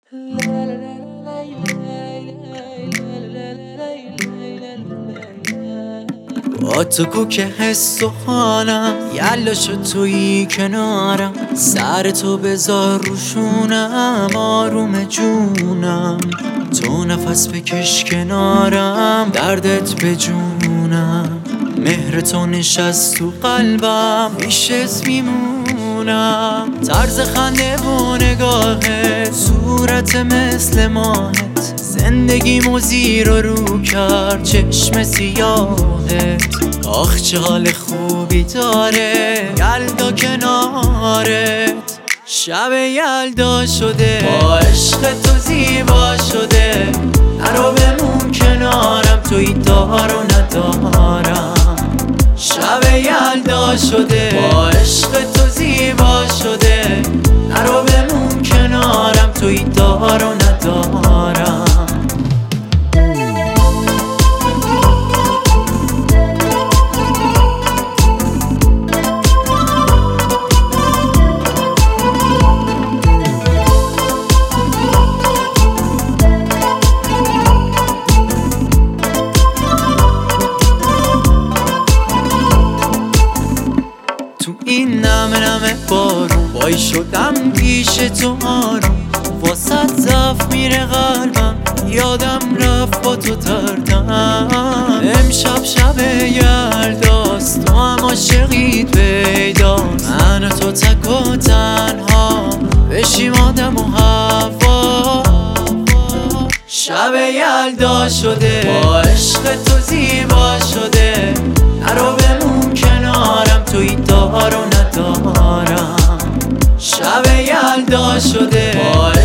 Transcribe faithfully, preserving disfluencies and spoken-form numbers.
با تو کو که حس و حالم یلا شد تویی کنارم، سر تو بذار روشونم آروم جونم، تو نفس بکش کنارم دردت به جونم، مهر تو نشست تو قلبم بیشت میمونم، طرز خنده و نگاهت صورت مثل ماهت، زندگیمو زیر و رو کرد چشم سیاهت، آخ چه حال خوبی داره یلدا کنارت، شب یلدا شده با عشق تو زیبا شده، نرو بمون کنارم توی دار و ندارم، شب یلدا شده با عشق تو زیبا شده، نرو بمون کنارم توی دار و ندارم. تو این نمه نمه بارون وای شدم پیش تو آروم، واسط ضعف میره قلبم یادم رفت با تو تردم، امشب شب یلداست تو هم عاشقیت پیداست، من و تو تک و تنها بشیم آدم و هوا، شب یلدا شده با عشق تو زیبا شده، نرو بمون کنارم توی دار و ندارم، شب یلدا شده با